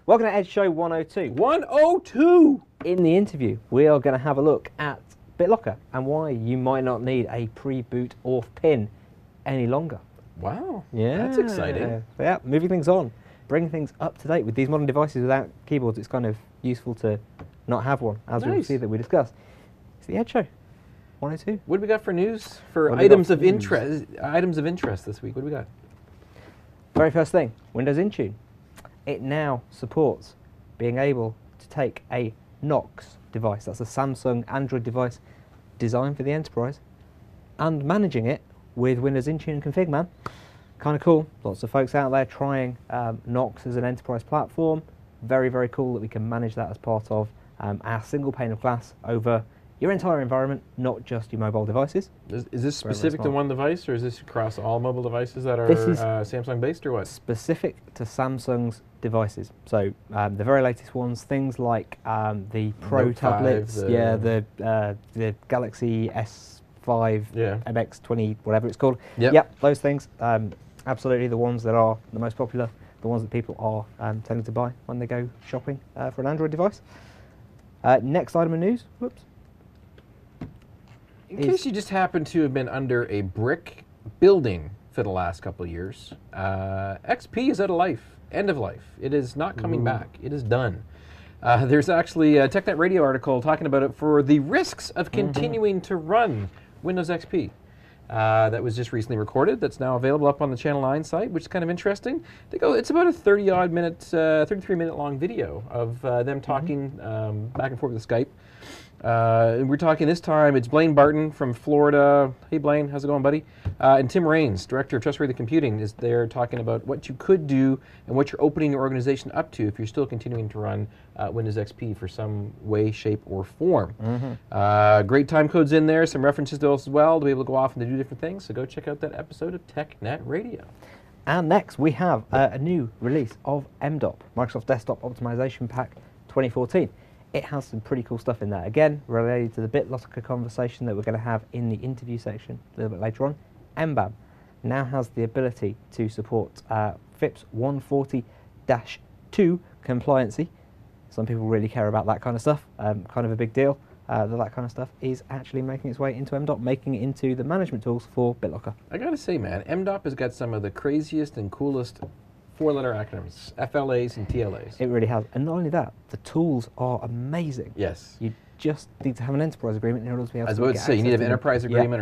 Welcome to Edge Show 102. 102! In the interview, we are going to have a look at BitLocker and why you might not need a pre-boot auth pin any longer. Wow, Yeah, that's exciting. Yeah, moving things on, bringing things up to date with these modern devices without keyboards. It's kind of useful to not have one, as we'll see that we discussed. It's the Edge Show 102. What do we got for news? For What items do we of got for interest, items of interest this week. What do we got? Very first thing, Windows Intune. It now supports being able to take a Knox device, that's a Samsung Android device designed for the enterprise, and managing it with Windows Intune and Config Man. Kind of cool. Lots of folks out there trying Knox as an enterprise platform. Very, very cool that we can manage that as part of our single pane of glass over your entire environment, not just your mobile devices. Is this specific to one device, or is this across all mobile devices that are Samsung-based, or what? Specific to Samsung's devices. So the very latest ones, things like the Pro Note 5, tablets, the Galaxy S5, MX20, whatever it's called. Yep, those things. Absolutely the ones that are the most popular, the ones that people are tending to buy when they go shopping for an Android device. Next item of news. Whoops. In case you just happen to have been under a brick building for the last couple of years, XP is out of life, end of life. It is not coming back. It is done. There's actually a TechNet Radio article talking about it for the risks of continuing to run Windows XP. That was just recently recorded. That's now available up on the Channel 9 site, which is kind of interesting. It's about a 30-odd minute, 33-minute long video of them talking back and forth with Skype. We're talking this time, it's Blaine Barton from Florida. Hey Blaine, how's it going, buddy? And Tim Raines, Director of Trustworthy Computing, is there talking about what you could do and what you're opening your organization up to if you're still continuing to run Windows XP for some way, shape, or form. Great time codes in there, some references to us as well to be able to go off and to do different things, so go check out that episode of TechNet Radio. And next we have a new release of MDOP, Microsoft Desktop Optimization Pack 2014. It has some pretty cool stuff in there. Again, related to the BitLocker conversation that we're going to have in the interview section a little bit later on. MBAM now has the ability to support FIPS 140-2 compliancy. Some people really care about that kind of stuff. Kind of a big deal that kind of stuff is actually making its way into MDOP, making it into the management tools for BitLocker. I got to say, man, MDOP has got some of the craziest and coolest four-letter acronyms, FLAs and TLAs. It really has. And not only that, the tools are amazing. Yes. You just need to have an enterprise agreement in order to be able to get access. I was about to say, you need to have an enterprise agreement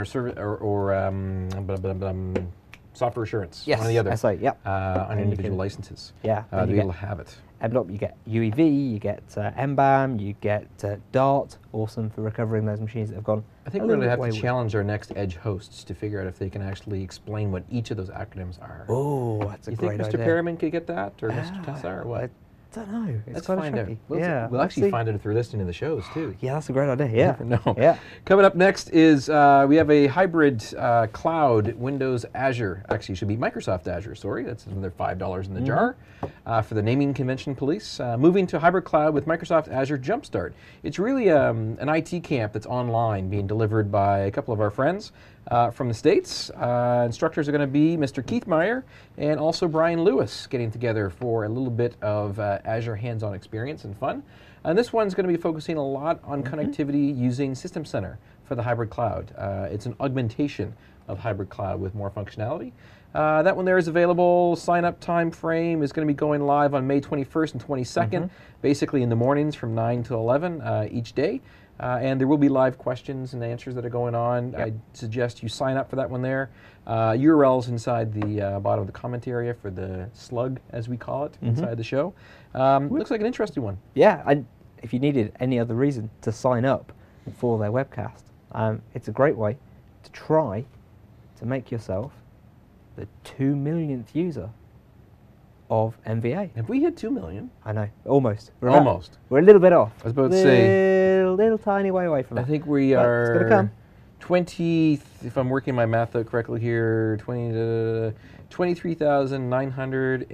or software assurance. Yes, one or the other. SA, yep. On individual licenses. Yeah. To be able to have it. MDOP, you get UEV, you get MBAM, you get Dart, awesome for recovering those machines that have gone. I think we're going to have to challenge our next Edge hosts to figure out if they can actually explain what each of those acronyms are. Oh, that's a great idea. You think Mr. Perriman could get that, or Mr. Tassar, or what? I don't know. Let's find out. We'll actually find out if they're listening to the shows, too. Yeah, that's a great idea. Yeah. You never know. Yeah. Coming up next is we have a hybrid cloud, Windows Azure. Actually, it should be Microsoft Azure, sorry. That's another $5 in the jar for the naming convention police. Moving to hybrid cloud with Microsoft Azure Jumpstart. It's really an IT camp that's online being delivered by a couple of our friends from the States. Instructors are going to be Mr. Keith Meyer and also Brian Lewis getting together for a little bit of Azure hands-on experience and fun. And this one's going to be focusing a lot on connectivity using System Center for the hybrid cloud. It's an augmentation of hybrid cloud with more functionality. That one there is available. Sign-up time frame is going to be going live on May 21st and 22nd, basically in the mornings from 9 to 11 each day. And there will be live questions and answers that are going on. I suggest you sign up for that one there. URLs inside the bottom of the comment area for the slug, as we call it, inside the show. Looks like an interesting one. Yeah, and if you needed any other reason to sign up for their webcast, it's a great way to try to make yourself the 2 millionth user of MVA. Have we hit 2 million? I know, almost. We're a little bit off. I was about to say. Little tiny way away from it. I think we are. It's going to come. 20, if I'm working my math out correctly here,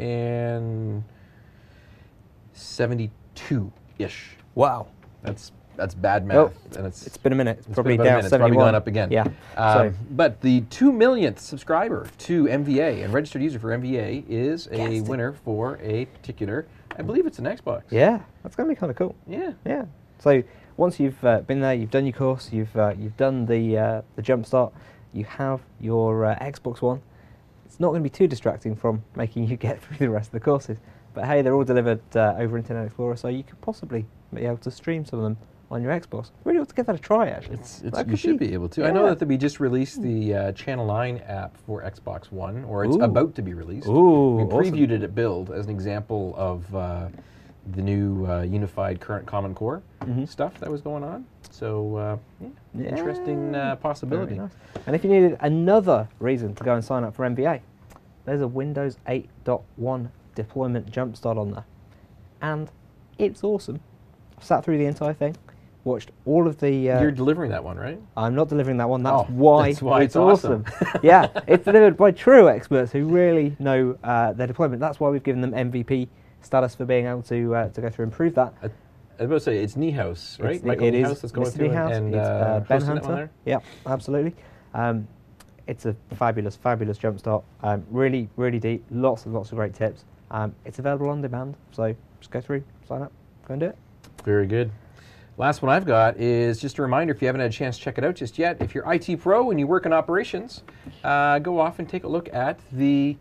23,972-ish. Wow. That's that's bad math. Oh, and it's been a minute. It's been probably about a down minute. It's probably 71. gone up again. Yeah. But the 2 millionth subscriber to MVA and registered user for MVA is a winner for a particular, I believe it's an Xbox. Yeah, that's going to be kind of cool. Yeah. Yeah. So once you've been there, you've done your course, you've done the jump start, you have your Xbox One. It's not going to be too distracting from making you get through the rest of the courses. But hey, they're all delivered over Internet Explorer, so you could possibly be able to stream some of them on your Xbox. Really ought to give that a try, actually. You should be able to. Yeah. I know that we just released the Channel 9 app for Xbox One, or it's about to be released. Ooh, we awesome. previewed it at Build as an example of the new unified current Common Core stuff that was going on. So, interesting possibility. Very nice. And if you needed another reason to go and sign up for MVA, there's a Windows 8.1 deployment jumpstart on there. And it's awesome. I've sat through the entire thing, watched all of the... You're delivering that one, right? I'm not delivering that one. That's That's why it's awesome. Yeah, it's delivered by true experts who really know their deployment. That's why we've given them MVP status for being able to go through and prove that. I was about to say, it's Niehaus, right? It's Michael it Niehaus is that's going Mr. through Niehaus, and it's Ben hosting that one Hunter. there? Yeah, absolutely. It's a fabulous, fabulous jumpstart. Really, really deep. Lots and lots of great tips. It's available on demand, so just go through, sign up, go and do it. Very good. Last one I've got is just a reminder, if you haven't had a chance to check it out just yet, if you're IT pro and you work in operations, go off and take a look at the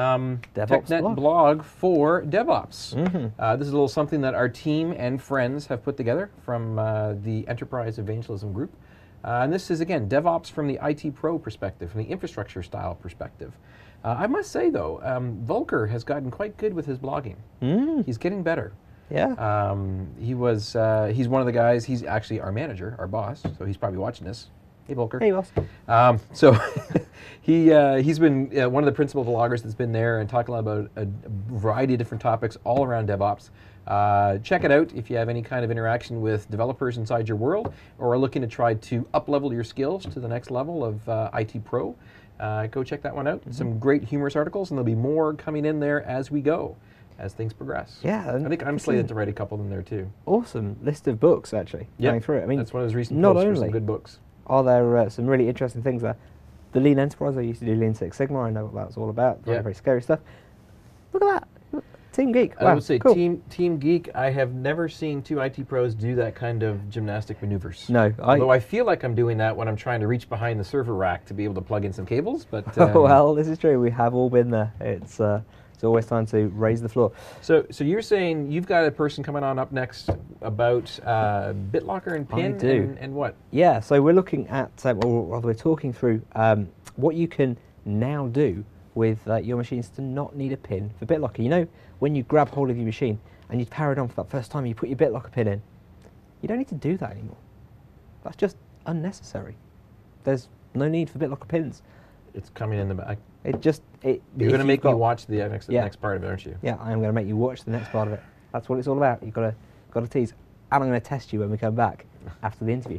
TechNet blog for DevOps. This is a little something that our team and friends have put together from the Enterprise Evangelism Group. And this is, again, DevOps from the IT pro perspective, from the infrastructure style perspective. I must say, though, Volker has gotten quite good with his blogging. He's getting better. Yeah. He's one of the guys, he's actually our manager, our boss, so he's probably watching this. Hey, Volker. Hey, boss. So he's been one of the principal bloggers that's been there and talking a lot about a variety of different topics all around DevOps. Check it out if you have any kind of interaction with developers inside your world or are looking to try to up-level your skills to the next level of IT Pro. Go check that one out. Some great humorous articles, and there'll be more coming in there as we go, as things progress. Yeah. I think I'm slated to write a couple in there too. Awesome list of books, actually, going through it. I mean, that's one of those recent not posts for only some good books. are there some really interesting things there. The Lean Enterprise, I used to do Lean Six Sigma, I know what that's all about. Very, very scary stuff. Look at that. Team Geek. Wow, I would say cool. Team Geek, I have never seen two IT pros do that kind of gymnastic maneuvers. No. Although I feel like I'm doing that when I'm trying to reach behind the server rack to be able to plug in some cables. But well, this is true. We have all been there. It's always time to raise the floor. So you're saying you've got a person coming on up next about BitLocker and PIN I do. And what? Yeah, so we're looking at, or rather we're talking through what you can now do with your machines to not need a pin for BitLocker. You know, when you grab hold of your machine and you power it on for that first time, you put your BitLocker pin in, you don't need to do that anymore. That's just unnecessary. There's no need for BitLocker pins. It's coming in the back. You're going to make me watch the next part of it, aren't you? Yeah, I am going to make you watch the next part of it. That's what it's all about. You've got to tease. And I'm going to test you when we come back after the interview.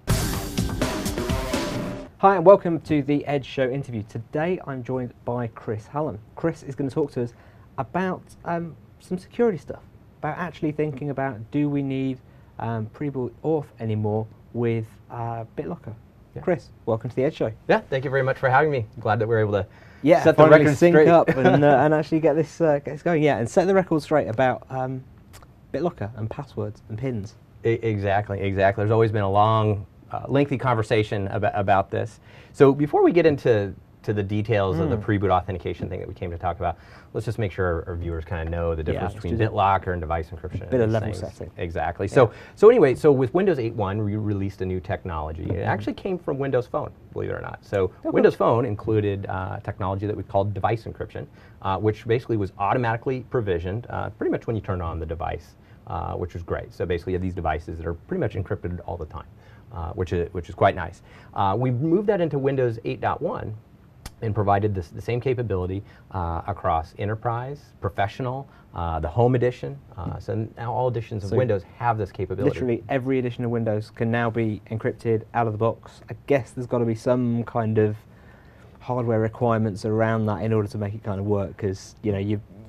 Hi and welcome to the Edge Show interview. Today I'm joined by Chris Hallam. Chris is going to talk to us about some security stuff, about actually thinking about, do we need pre-boot auth anymore with BitLocker? Yeah. Chris, welcome to the Edge Show. Yeah, thank you very much for having me. Glad that we're able to set the record sync straight up and actually get this going. Yeah, and set the record straight about BitLocker and passwords and pins. Exactly. There's always been a long, lengthy conversation about this. So before we get into the details of the pre-boot authentication thing that we came to talk about, let's just make sure our viewers kind of know the difference between BitLocker and device encryption. Bit of level setting. Exactly. Yeah. So anyway, with Windows 8.1, we released a new technology. It actually came from Windows Phone, believe it or not. So Windows Phone included technology that we called device encryption, which basically was automatically provisioned pretty much when you turn on the device, which was great. So basically you have these devices that are pretty much encrypted all the time, which is quite nice. We moved that into Windows 8.1 and provided the same capability across Enterprise, Professional, the Home Edition. So now all editions of Windows have this capability. Literally every edition of Windows can now be encrypted out of the box. I guess there's got to be some kind of hardware requirements around that in order to make it kind of work, because you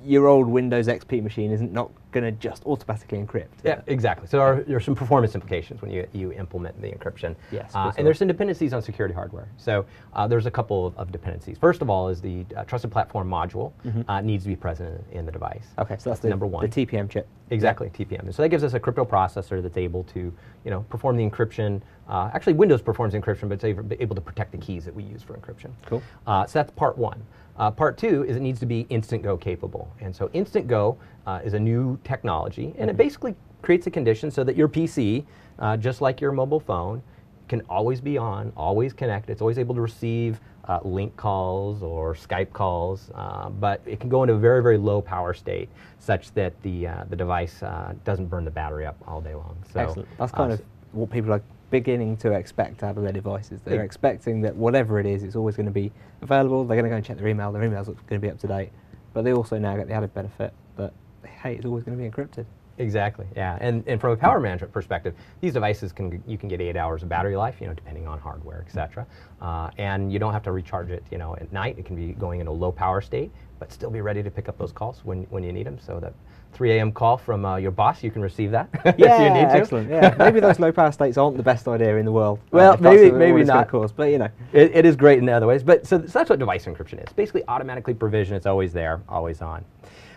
your old Windows XP machine isn't not going to just automatically encrypt. Yeah, exactly. So there are some performance implications when you implement the encryption. Yes, and there's some dependencies on security hardware. So there's a couple of dependencies. First of all is the Trusted Platform Module needs to be present in the device. Okay, so that's the, number one. the TPM chip. Exactly, TPM. And so that gives us a crypto processor that's able to, perform the encryption. Actually, Windows performs encryption, but it's able to protect the keys that we use for encryption. Cool. So that's part one. Part two is it needs to be Instant Go capable. And so Instant Go is a new technology, and it basically creates a condition so that your PC, just like your mobile phone, can always be on, always connect. It's always able to receive link calls or Skype calls, but it can go into a very, very low power state such that the device doesn't burn the battery up all day long. So, excellent. That's kind of what people are beginning to expect out of their devices. They're expecting that whatever it is, it's always going to be available. They're going to go and check their email. Their email's going to be up to date. But they also now get the added benefit that, hey, it's always going to be encrypted. Exactly, yeah. And from a power management perspective, these devices you can get 8 hours of battery life, depending on hardware, etc. And you don't have to recharge it, at night. It can be going in a low power state, but still be ready to pick up those calls when you need them. So that 3 a.m. call from your boss, you can receive that if you need to. Excellent. Yeah, maybe those low power states aren't the best idea in the world. Well, maybe not. Cause, but it is great in other ways. But so that's what device encryption is. Basically, automatically provision. It's always there, always on.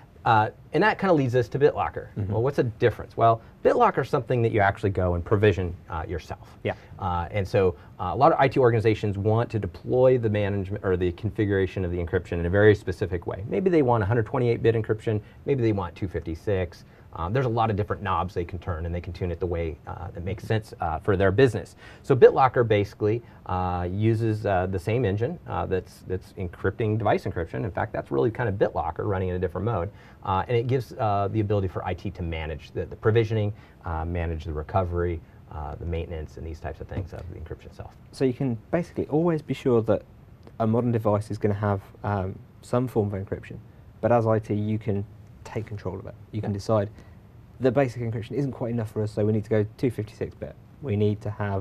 And that kind of leads us to BitLocker. Well, what's the difference? Well, BitLocker is something that you actually go and provision yourself. Yeah. And so a lot of IT organizations want to deploy the management or the configuration of the encryption in a very specific way. Maybe they want 128-bit encryption. Maybe they want 256. There's a lot of different knobs they can turn, and they can tune it the way that makes sense for their business. So BitLocker basically uses the same engine that's encrypting device encryption. In fact, that's really kind of BitLocker running in a different mode. And it gives the ability for IT to manage the provisioning, manage the recovery, the maintenance, and these types of things of the encryption itself. So you can basically always be sure that a modern device is going to have some form of encryption. But as IT, you can take control of it. You can decide the basic encryption isn't quite enough for us, so we need to go 256-bit. We need to have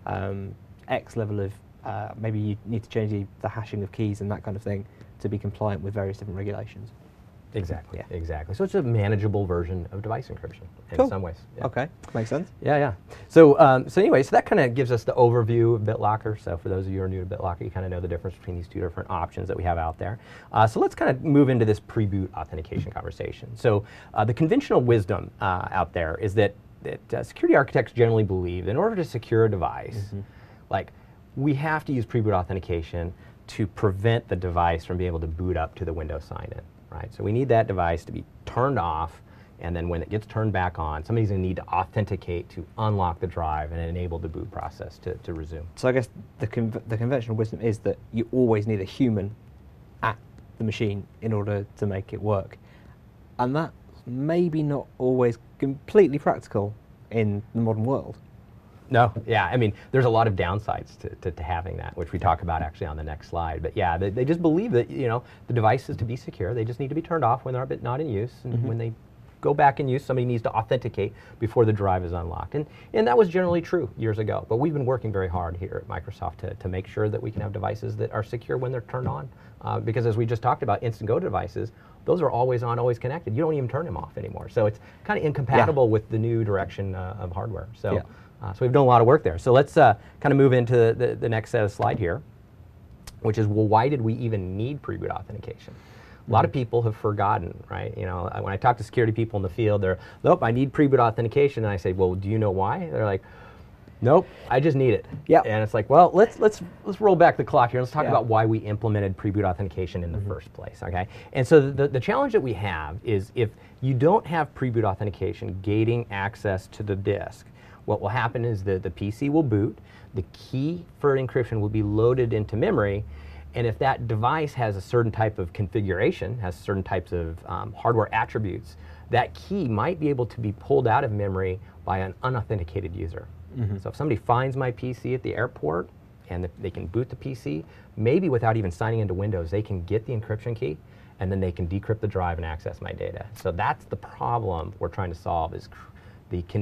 X level of, maybe you need to change the hashing of keys and that kind of thing to be compliant with various different regulations. Exactly, exactly. So it's a manageable version of device encryption in some ways. Yeah. Okay, makes sense. Yeah. So anyway, so that kind of gives us the overview of BitLocker. So for those of you who are new to BitLocker, you kind of know the difference between these two different options that we have out there. So let's kind of move into this pre-boot authentication conversation. So the conventional wisdom out there is that security architects generally believe that in order to secure a device, like we have to use pre-boot authentication to prevent the device from being able to boot up to the Windows sign-in. Right, so we need that device to be turned off, and then when it gets turned back on, somebody's going to need to authenticate to unlock the drive and enable the boot process to resume. So I guess the conventional wisdom is that you always need a human at the machine in order to make it work. And that's maybe not always completely practical in the modern world. No, yeah, I mean, there's a lot of downsides to having that, which we talk about actually on the next slide. But yeah, they just believe that, the device is to be secure. They just need to be turned off when they're not in use. And when they go back in use, somebody needs to authenticate before the drive is unlocked. And that was generally true years ago. But we've been working very hard here at Microsoft to make sure that we can have devices that are secure when they're turned on. Because as we just talked about, Instant Go devices, those are always on, always connected. You don't even turn them off anymore. So it's kind of incompatible with the new direction of hardware. So. So we've done a lot of work there. So let's kind of move into the next set of slide here, which is, well, why did we even need pre-boot authentication? A lot of people have forgotten, right? When I talk to security people in the field, they're, nope, I need pre-boot authentication. And I say, well, do you know why? They're like, nope, I just need it. Yeah. And it's like, well, let's roll back the clock here. Let's talk about why we implemented pre-boot authentication in the first place, okay? And so the challenge that we have is if you don't have pre-boot authentication gating access to the disk, what will happen is the PC will boot, the key for encryption will be loaded into memory, and if that device has a certain type of configuration, has certain types of hardware attributes, that key might be able to be pulled out of memory by an unauthenticated user. So if somebody finds my PC at the airport and they can boot the PC, maybe without even signing into Windows, they can get the encryption key and then they can decrypt the drive and access my data. So that's the problem we're trying to solve is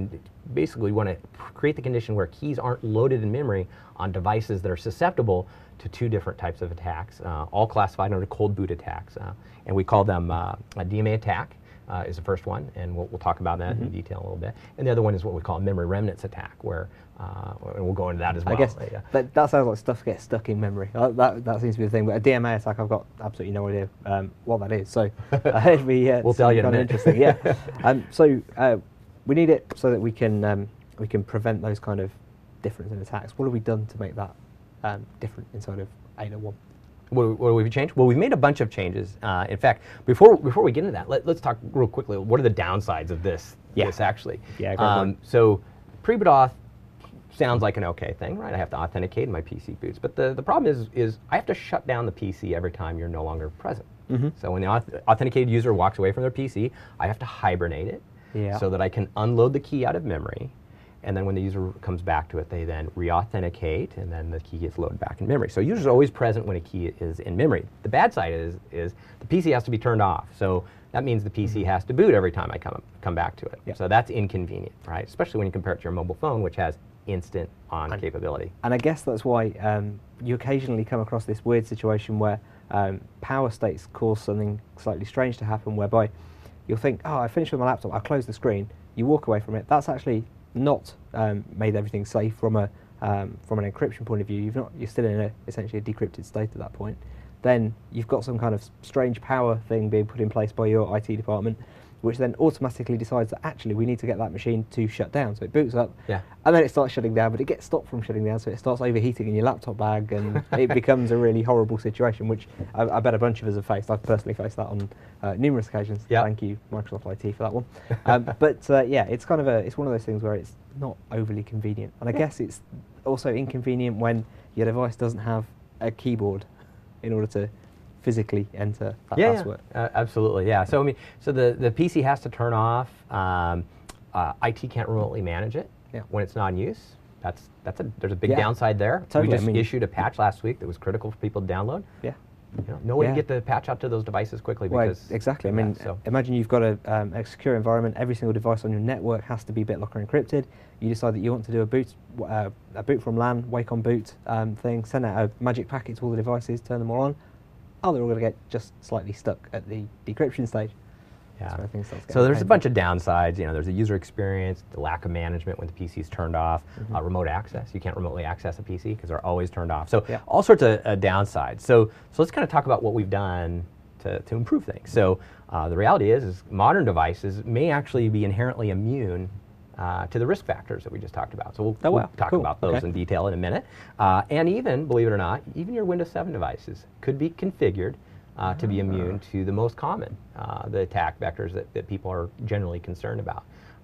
basically we want to create the condition where keys aren't loaded in memory on devices that are susceptible to 2 different types of attacks, all classified under cold boot attacks. And we call them a DMA attack is the first one, and we'll talk about that in detail a little bit. And the other one is what we call a memory remnants attack, where and we'll go into that as well. I guess that sounds like stuff gets stuck in memory. That seems to be the thing. But a DMA attack, I've got absolutely no idea what that is. So it'd be we'll tell you in a minute. Interesting. Yeah. So we need it so that we can prevent those kind of difference in attacks. What have we done to make that different inside of 801? What have we changed? Well, we've made a bunch of changes. In fact, before we get into that, let's talk real quickly. What are the downsides of this? Yeah. This actually. Yeah. So pre-boot auth sounds like an okay thing, right? I have to authenticate my PC boots, but the problem is I have to shut down the PC every time you're no longer present. So when the authenticated user walks away from their PC, I have to hibernate it so that I can unload the key out of memory. And then when the user comes back to it, they then re-authenticate, and then the key gets loaded back in memory. So user's always present when a key is in memory. The bad side is the PC has to be turned off. So that means the PC has to boot every time I come back to it. Yep. So that's inconvenient, right? Especially when you compare it to your mobile phone, which has instant on capability. And I guess that's why you occasionally come across this weird situation where power states cause something slightly strange to happen, whereby you'll think, oh, I finished with my laptop, I'll close the screen, you walk away from it. That's actually not made everything safe from an encryption point of view. You're still in essentially a decrypted state at that point. Then you've got some kind of strange power thing being put in place by your IT department, which then automatically decides that actually we need to get that machine to shut down. So it boots up, and then it starts shutting down, but it gets stopped from shutting down, so it starts overheating in your laptop bag, and it becomes a really horrible situation, which I bet a bunch of us have faced. I've personally faced that on numerous occasions. Thank you, Microsoft IT, for that one. But yeah, it's kind of it's one of those things where it's not overly convenient, and I guess it's also inconvenient when your device doesn't have a keyboard in order to physically enter that password. Absolutely, yeah. So I mean, so the PC has to turn off. IT can't remotely manage it when it's not in use. There's a big downside there. Totally. We just issued a patch last week that was critical for people to download. No way to get the patch out to those devices quickly. Because exactly. I mean, imagine you've got a secure environment. Every single device on your network has to be BitLocker encrypted. You decide that you want to do a boot from LAN, Wacom boot thing, send out a magic packet to all the devices, turn them all on. Oh, they're all going to get just slightly stuck at the decryption stage. So there's a bunch of downsides. There's the user experience, the lack of management when the PC is turned off, remote access. You can't remotely access a PC because they're always turned off. So all sorts of downsides. So let's kind of talk about what we've done to improve things. So the reality is modern devices may actually be inherently immune to the risk factors that we just talked about. So we'll talk about those in detail in a minute. And even, believe it or not, even your Windows 7 devices could be configured to be immune to the most common, the attack vectors that people are generally concerned about.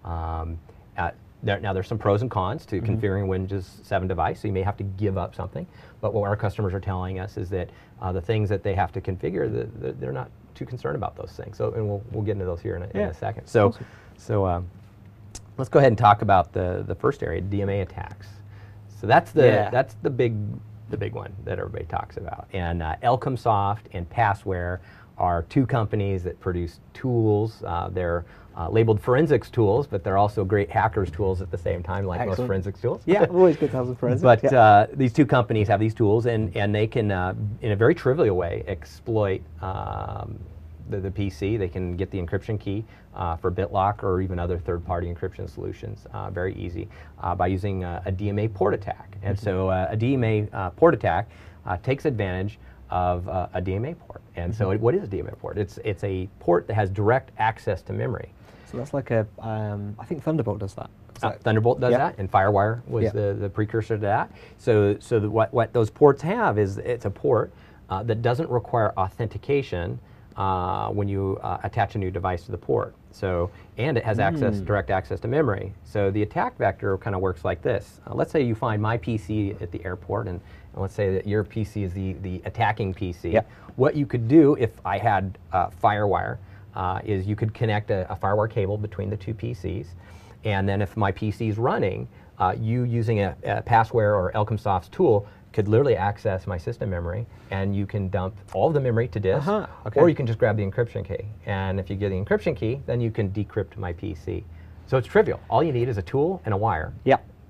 Now there's some pros and cons to configuring a Windows 7 device, so you may have to give up something. But what our customers are telling us is that the things that they have to configure, they're not too concerned about those things. So, and we'll get into those here in a second. So, let's go ahead and talk about the first area, DMA attacks. So that's the big one that everybody talks about. And Elcomsoft and Passware are 2 companies that produce tools. They're labeled forensics tools, but they're also great hackers tools at the same time, like most forensics tools. Yeah, always good to have some forensics. But these 2 companies have these tools, and they can, in a very trivial way, exploit the PC. They can get the encryption key for BitLocker or even other third-party encryption solutions very easy by using a DMA port attack. And so a DMA port attack takes advantage of a DMA port. And so what is a DMA port? It's a port that has direct access to memory. So that's like I think Thunderbolt does that. Thunderbolt does that, and FireWire was the precursor to that. So what those ports have is it's a port that doesn't require authentication when you attach a new device to the port. So, and it has direct access to memory. So the attack vector kind of works like this. Let's say you find my PC at the airport, and let's say that your PC is the attacking PC. What you could do if I had FireWire is you could connect a FireWire cable between the 2 PCs, and then if my PC is running, you using a Passware or Elcomsoft's tool could literally access my system memory, and you can dump all of the memory to disk, or you can just grab the encryption key. And if you get the encryption key, then you can decrypt my PC. So it's trivial. All you need is a tool and a wire.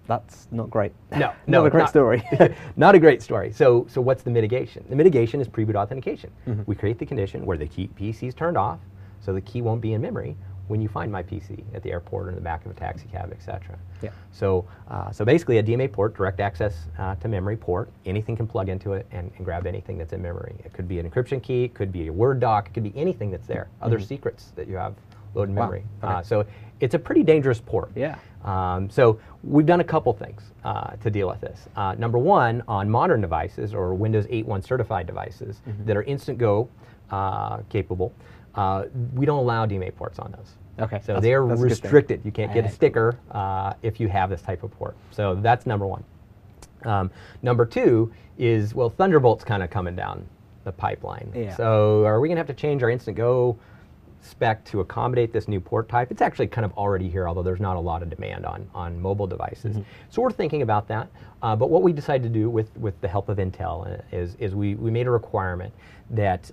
That's not great. No, Not a great story. Not a great story. So what's the mitigation? The mitigation is pre-boot authentication. We create the condition where the PC is turned off, so the key won't be in memory when you find my PC at the airport or in the back of a taxi cab, etc. Yeah. So basically a DMA port, direct access to memory port, anything can plug into it and grab anything that's in memory. It could be an encryption key, it could be a Word doc, it could be anything that's there, other secrets that you have loaded in memory. Okay. So it's a pretty dangerous port. Yeah. So we've done a couple things to deal with this. Number one, on modern devices or Windows 8.1 certified devices that are Instant Go capable, we don't allow DMA ports on those. Okay. So that's they're a good thing. restricted. You can't get a sticker if you have this type of port. So that's number one. Number two is, well, Thunderbolt's kind of coming down the pipeline. Yeah. So are we going to have to change our Instant Go spec to accommodate this new port type? It's actually kind of already here, although there's not a lot of demand on mobile devices. So we're thinking about that. But what we decided to do with the help of Intel is we made a requirement that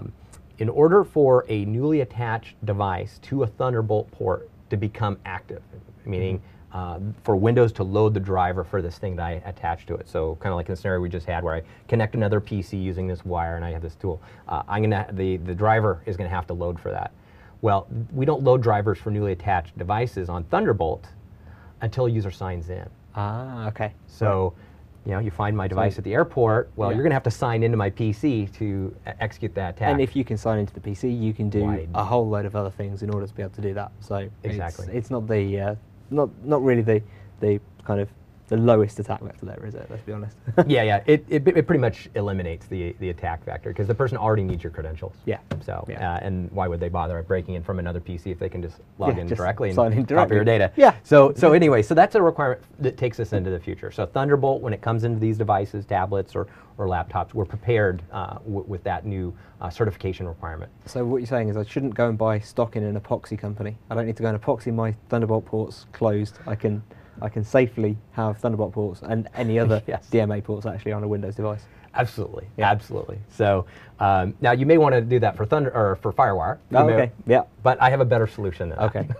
in order for a newly attached device to a Thunderbolt port to become active, meaning for Windows to load the driver for this thing that I attach to it. So kind of like in the scenario we just had where I connect another PC using this wire and I have this tool. The driver is going to have to load for that. Well, we don't load drivers for newly attached devices on Thunderbolt until a user signs in. Ah, okay. So, you know, you find my device at the airport, well, you're going to have to sign into my PC to execute that attack. And if you can sign into the PC, you can do Wide. a whole load of other things in order to be able to do that. So Exactly. it's not the not really the kind of the lowest attack vector there, is it? Let's be honest. yeah. It pretty much eliminates the attack vector because the person already needs your credentials. Yeah. So, Yeah. And why would they bother breaking in from another PC if they can just log Yeah, in just directly and sign in copy directly. your data? Yeah. So anyway, so that's a requirement that takes us into the future. So Thunderbolt, when it comes into these devices, tablets or laptops, we're prepared with that new certification requirement. So what you're saying is I shouldn't go and buy stock in an epoxy company. I don't need to go and epoxy my Thunderbolt ports closed. I can safely have Thunderbolt ports and any other Yes. DMA ports actually on a Windows device. Absolutely, Yeah. absolutely. So now you may want to do that for for FireWire. You Oh, may- okay. Yeah. But I have a better solution than that. Okay.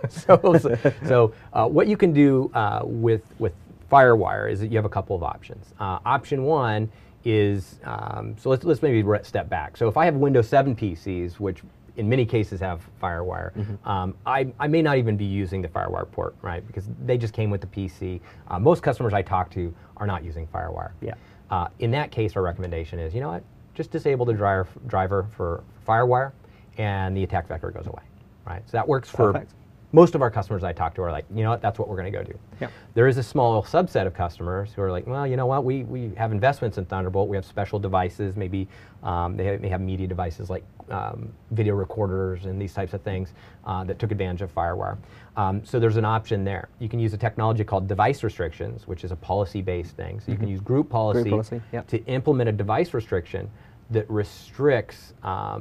So what you can do with FireWire is that you have a couple of options. Option one is, so let's maybe step back. So if I have Windows 7 PCs, which in many cases have FireWire, I may not even be using the FireWire port, right? Because they just came with the PC. Most customers I talk to are not using FireWire. Yeah. In that case, our recommendation is, you know what, just disable the driver for FireWire and the attack vector goes away, right? So that works for Perfect. most of our customers I talk to are like, you know what, that's what we're going to go do. Yeah. There is a small subset of customers who are like, well, you know what, we have investments in Thunderbolt, we have special devices, maybe they may have media devices like video recorders and these types of things that took advantage of FireWire. So there's an option there. You can use a technology called device restrictions, which is a policy-based thing. So you can use group policy, yep. to implement a device restriction that restricts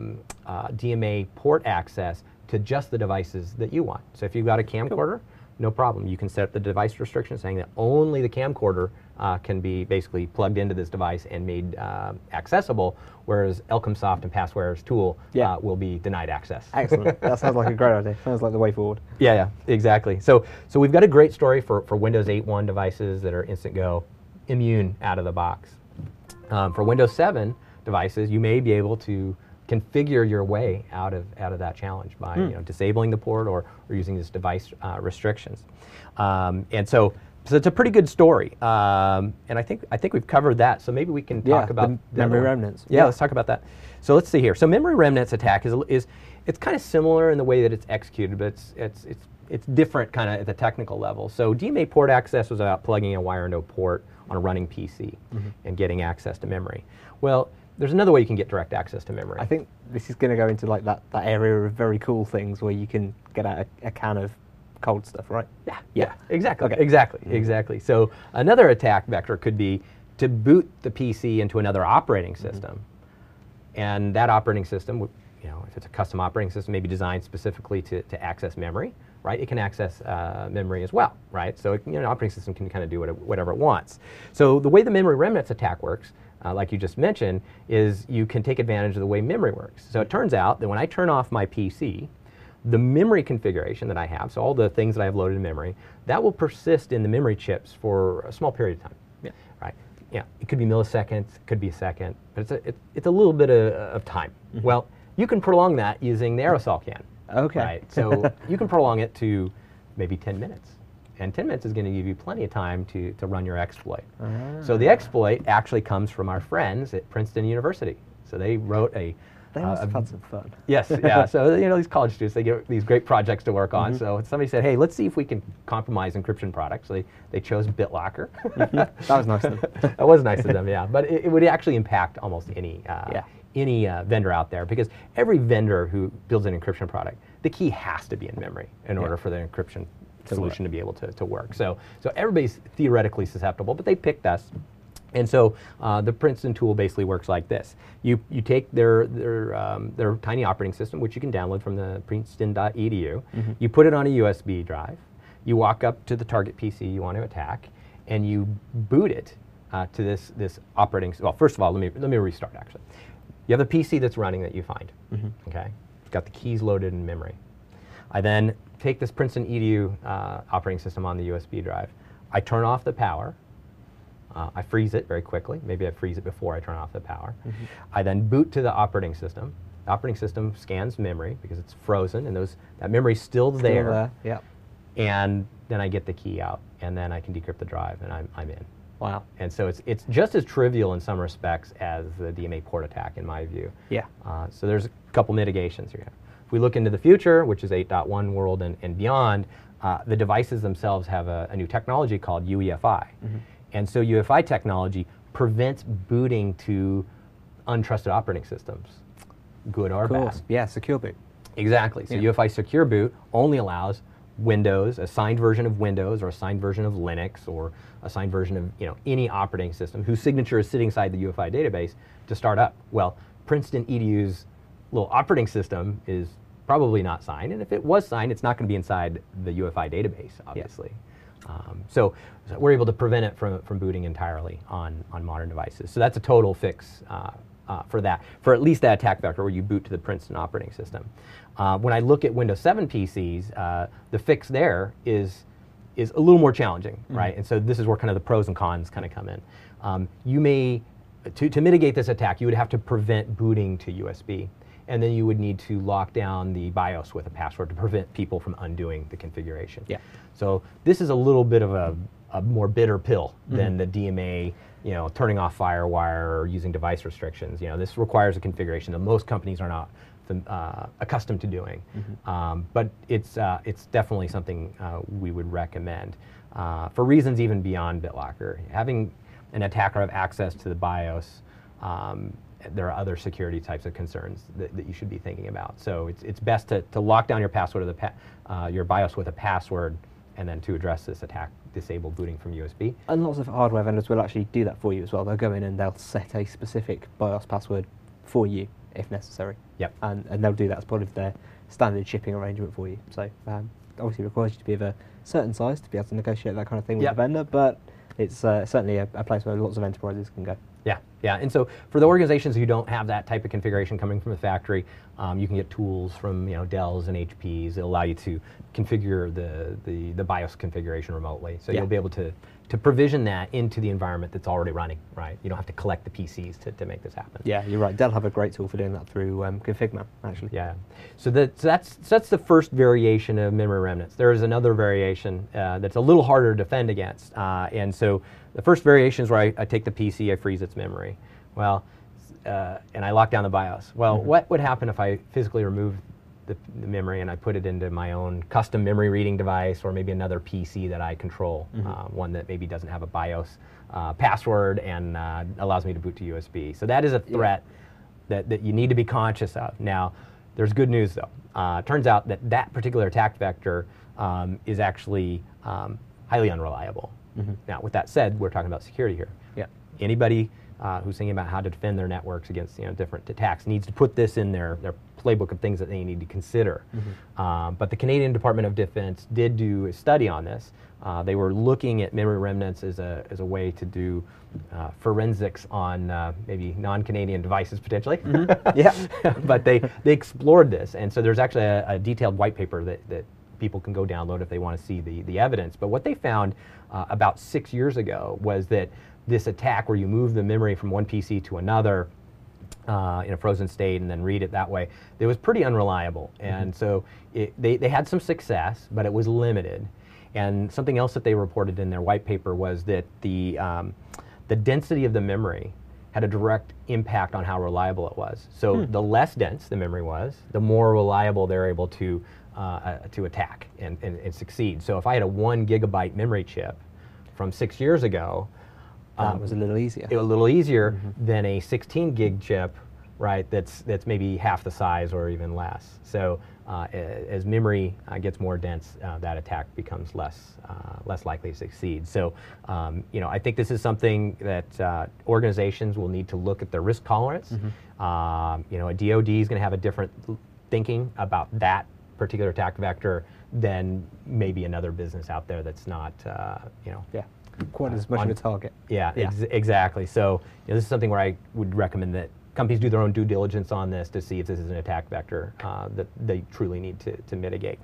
DMA port access to just the devices that you want. So if you've got a camcorder, no problem. You can set up the device restriction saying that only the camcorder can be basically plugged into this device and made accessible, whereas Elcomsoft and Passware's tool will be denied access. Excellent. That sounds like a great idea. Sounds like the way forward. Yeah, exactly. So we've got a great story for Windows 8.1 devices that are Instant Go, immune out of the box. For Windows 7 devices, you may be able to configure your way out of that challenge by disabling the port or using this device restrictions. And so it's a pretty good story. And I think we've covered that. So maybe we can talk about the memory remnants. Yeah, let's talk about that. So let's see here. So memory remnants attack is it's kind of similar in the way that it's executed, but it's different kind of at the technical level. So DMA port access was about plugging a wire into a port on a running PC and getting access to memory. Well, there's another way you can get direct access to memory. I think this is going to go into like that area of very cool things where you can get out a can of cold stuff, right? Yeah, exactly. Okay. Exactly. So another attack vector could be to boot the PC into another operating system, and that operating system would, if it's a custom operating system, maybe designed specifically to access memory, right? It can access memory as well, right? So an operating system can kind of do whatever it wants. So the way the memory remnants attack works, like you just mentioned, is you can take advantage of the way memory works. So it turns out that when I turn off my PC, the memory configuration that I have, so all the things that I have loaded in memory, that will persist in the memory chips for a small period of time. Yeah. Right? Yeah, it could be milliseconds, it could be a second, but it's a little bit of time. Well, you can prolong that using the aerosol can. Okay. Right? So you can prolong it to maybe 10 minutes. And 10 minutes is going to give you plenty of time to run your exploit. So the exploit actually comes from our friends at Princeton University. So they wrote They must have had some fun. Yes, yeah. So these college students, they get these great projects to work on. So somebody said, hey, let's see if we can compromise encryption products. So they chose BitLocker. That was nice of them. That was nice of them, yeah. But it would actually impact almost any vendor out there, because every vendor who builds an encryption product, the key has to be in memory in order for the encryption solution to be able to work. So everybody's theoretically susceptible, but they picked us. And so the Princeton tool basically works like this. You take their tiny operating system, which you can download from the princeton.edu. You put it on a USB drive. You walk up to the target PC you want to attack, and you boot it to this operating. Well, first of all, let me restart. Actually, you have the PC that's running that you find. Okay, it's got the keys loaded in memory. I then take this Princeton EDU operating system on the USB drive. I turn off the power. I freeze it very quickly. Maybe I freeze it before I turn off the power. I then boot to the operating system. The operating system scans memory because it's frozen, and that memory's still there. Yeah. And then I get the key out, and then I can decrypt the drive, and I'm in. Wow. And so it's just as trivial in some respects as the DMA port attack, in my view. Yeah. So there's a couple mitigations here. If we look into the future, which is 8.1 world and beyond, the devices themselves have a new technology called UEFI. And so UEFI technology prevents booting to untrusted operating systems, good or bad. Yeah, secure boot. Exactly. So UEFI Secure Boot only allows Windows, a signed version of Windows, or a signed version of Linux, or a signed version of any operating system whose signature is sitting inside the UEFI database to start up. Well, Princeton EDU's little operating system is probably not signed, and if it was signed, it's not going to be inside the UEFI database, obviously. So we're able to prevent it from booting entirely on modern devices. So that's a total fix for that, for at least that attack vector where you boot to the Princeton operating system. When I look at Windows 7 PCs, the fix there is a little more challenging, right? And so this is where kind of the pros and cons kind of come in. You may, to mitigate this attack, you would have to prevent booting to USB. And then you would need to lock down the BIOS with a password to prevent people from undoing the configuration. Yeah. So this is a little bit of a more bitter pill than the DMA, turning off FireWire or using device restrictions. This requires a configuration that most companies are not accustomed to doing. But it's definitely something we would recommend for reasons even beyond BitLocker. Having an attacker have access to the BIOS, there are other security types of concerns that you should be thinking about. So it's best to lock down your password of your BIOS with a password, and then to address this attack, disable booting from USB. And lots of hardware vendors will actually do that for you as well. They'll go in and they'll set a specific BIOS password for you if necessary. Yep. And they'll do that as part of their standard shipping arrangement for you. So obviously it requires you to be of a certain size to be able to negotiate that kind of thing with the vendor, but it's certainly a place where lots of enterprises can go. Yeah, and so for the organizations who don't have that type of configuration coming from the factory, you can get tools from Dells and HPs that allow you to configure the BIOS configuration remotely. So you'll be able to provision that into the environment that's already running, right? You don't have to collect the PCs to make this happen. Yeah, you're right. Dell have a great tool for doing that through Configman, actually. Yeah. So that's the first variation of memory remnants. There is another variation that's a little harder to defend against. And so the first variation is where I take the PC, I freeze its memory. Well, and I lock down the BIOS. Well, what would happen if I physically remove the memory and I put it into my own custom memory reading device, or maybe another PC that I control, one that maybe doesn't have a BIOS password and allows me to boot to USB. So that is a threat that you need to be conscious of. Now, there's good news though. Turns out that particular attack vector is actually highly unreliable. Now, with that said, we're talking about security here. Yeah. Anybody who's thinking about how to defend their networks against different attacks needs to put this in their playbook of things that they need to consider. But the Canadian Department of Defense did do a study on this. They were looking at memory remnants as a way to do forensics on maybe non-Canadian devices potentially. Yeah. But they explored this, and so there's actually a detailed white paper that people can go download if they want to see the evidence. But what they found about 6 years ago was that this attack where you move the memory from one PC to another in a frozen state and then read it that way, it was pretty unreliable. And so they had some success, but it was limited. And something else that they reported in their white paper was that the density of the memory had a direct impact on how reliable it was. So the less dense the memory was, the more reliable they're able to attack and succeed. So if I had a 1 gigabyte memory chip from 6 years ago, That was a little easier. it was a little easier than a 16 gig chip, right? That's maybe half the size or even less. So as memory gets more dense, that attack becomes less likely to succeed. So I think this is something that organizations will need to look at their risk tolerance. A DoD is going to have a different thinking about that particular attack vector than maybe another business out there that's not quite as much of a target. Yeah, exactly. So this is something where I would recommend that companies do their own due diligence on this to see if this is an attack vector that they truly need to mitigate.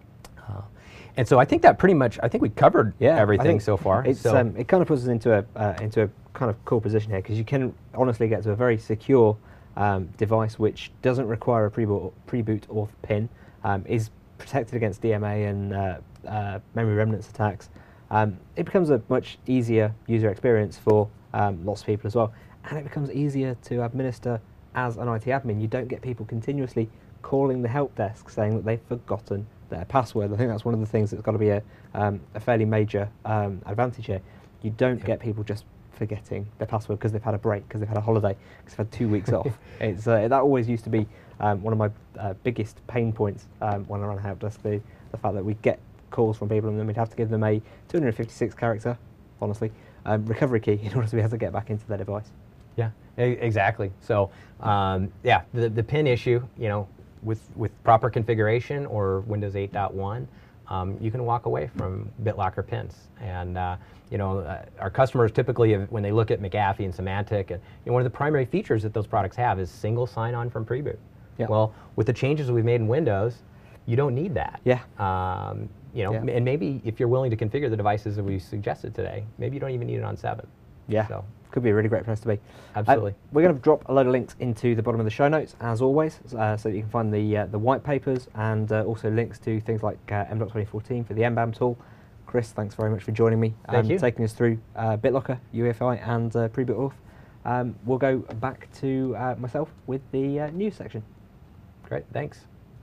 And so I think that pretty much, I think we covered everything so far. It's, it kind of puts us into a kind of cool position here, because you can honestly get to a very secure device which doesn't require a pre-boot auth pin, is protected against DMA and memory remnants attacks. It becomes a much easier user experience for lots of people as well, and it becomes easier to administer as an IT admin. You don't get people continuously calling the help desk saying that they've forgotten their password. I think that's one of the things that's got to be a fairly major advantage here. You don't get people just forgetting their password because they've had a break, because they've had a holiday, because they've had 2 weeks off. It's that always used to be one of my biggest pain points when I ran a help desk, the fact that we'd get calls from people and then we'd have to give them a 256 character, honestly, recovery key in order to be able to get back into their device. Yeah, exactly. So the pin issue, with proper configuration or Windows 8.1, you can walk away from BitLocker pins. And our customers typically, when they look at McAfee and Symantec, and one of the primary features that those products have is single sign-on from pre-boot. Yeah. Well, with the changes we've made in Windows, you don't need that. Yeah. And maybe if you're willing to configure the devices that we suggested today, maybe you don't even need it on 7. Yeah. So. Could be a really great place to be. Absolutely. We're going to drop a load of links into the bottom of the show notes, as always, so that you can find the white papers and also links to things like MDOC 2014 for the MBAM tool. Chris, thanks very much for joining me. Thank you. Taking us through BitLocker, UEFI, and pre-boot auth. We'll go back to myself with the news section. Great, thanks.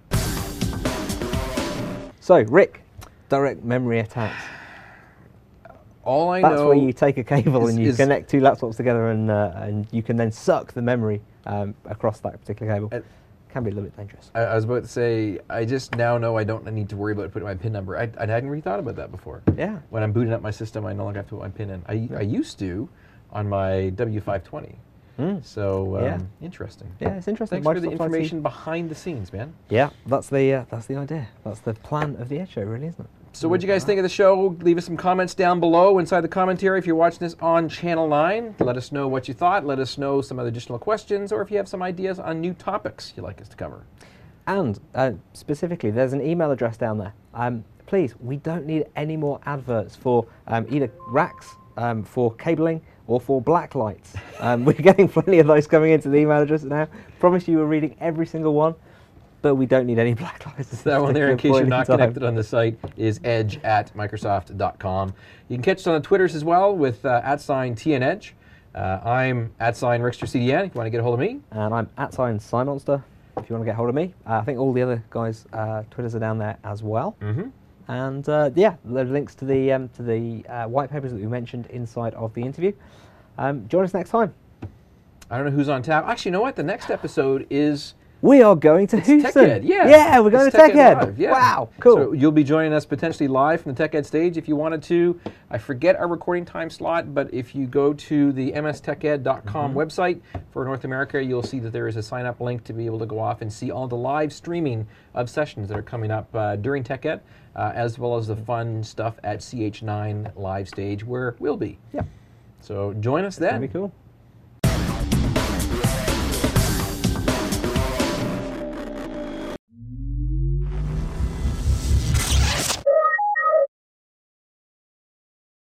So, Rick, direct memory attacks. All I That's know where you take a cable and you is connect two laptops together, and you can then suck the memory across that particular cable. Can be a little bit dangerous. I was about to say, I just now know I don't need to worry about putting my PIN number. I hadn't really thought about that before. Yeah. When I'm booting up my system, I no longer have to put my PIN in. I used to on my W520. So interesting. Yeah, it's interesting. Thanks for the Microsoft information IT. behind the scenes, man. Yeah, that's the idea. That's the plan of the Edge Show, really, isn't it? So what do you guys think of the show? Leave us some comments down below inside the commentary if you're watching this on Channel 9. Let us know what you thought. Let us know some other additional questions, or if you have some ideas on new topics you'd like us to cover. And specifically, there's an email address down there. Please, we don't need any more adverts for either racks, for cabling, or for black lights. We're getting plenty of those coming into the email address now. Promise you we're reading every single one, but we don't need any black lights. That one there, in case you're not connected on the site, is edge@microsoft.com. You can catch us on the Twitters as well with @TNEdge. I'm @RicksterCDN if you want to get a hold of me. And I'm @SciMonster if you want to get hold of me. I think all the other guys' Twitters are down there as well. Mm-hmm. And there are links to the white papers that we mentioned inside of the interview. Join us next time. I don't know who's on tap. Actually, you know what? The next episode is we are going to Houston. TechEd, yeah. Yeah, we're going It's to TechEd TechEd. Live, yeah. Wow, cool. So you'll be joining us potentially live from the TechEd stage if you wanted to. I forget our recording time slot, but if you go to the msteched.com website for North America, you'll see that there is a sign-up link to be able to go off and see all the live streaming of sessions that are coming up during TechEd, as well as the fun stuff at CH9 live stage where we'll be. Yeah. So join us then. That'd be cool.